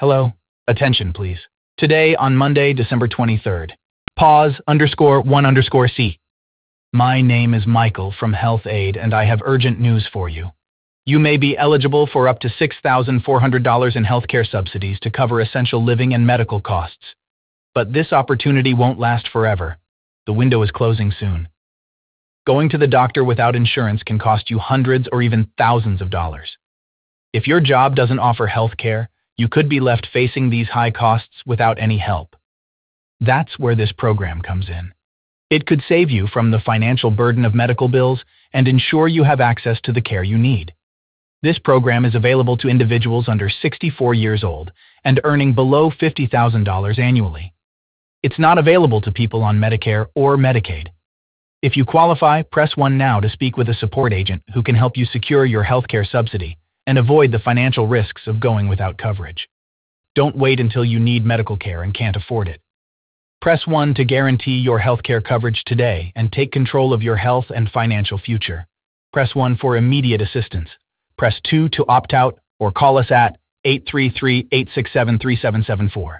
Hello? Attention, please. Today, on Monday, December 23rd. Pause_1_C. My name is Michael from Health Aid, and I have urgent news for you. You may be eligible for up to $6,400 in healthcare subsidies to cover essential living and medical costs. But this opportunity won't last forever. The window is closing soon. Going to the doctor without insurance can cost you hundreds or even thousands of dollars. If your job doesn't offer health care, you could be left facing these high costs without any help. That's where this program comes in. It could save you from the financial burden of medical bills and ensure you have access to the care you need. This program is available to individuals under 64 years old and earning below $50,000 annually. It's not available to people on Medicare or Medicaid. If you qualify, press 1 now to speak with a support agent who can help you secure your healthcare subsidy and avoid the financial risks of going without coverage. Don't wait until you need medical care and can't afford it. Press 1 to guarantee your healthcare coverage today and take control of your health and financial future. Press 1 for immediate assistance. Press 2 to opt out or call us at 833-867-3774.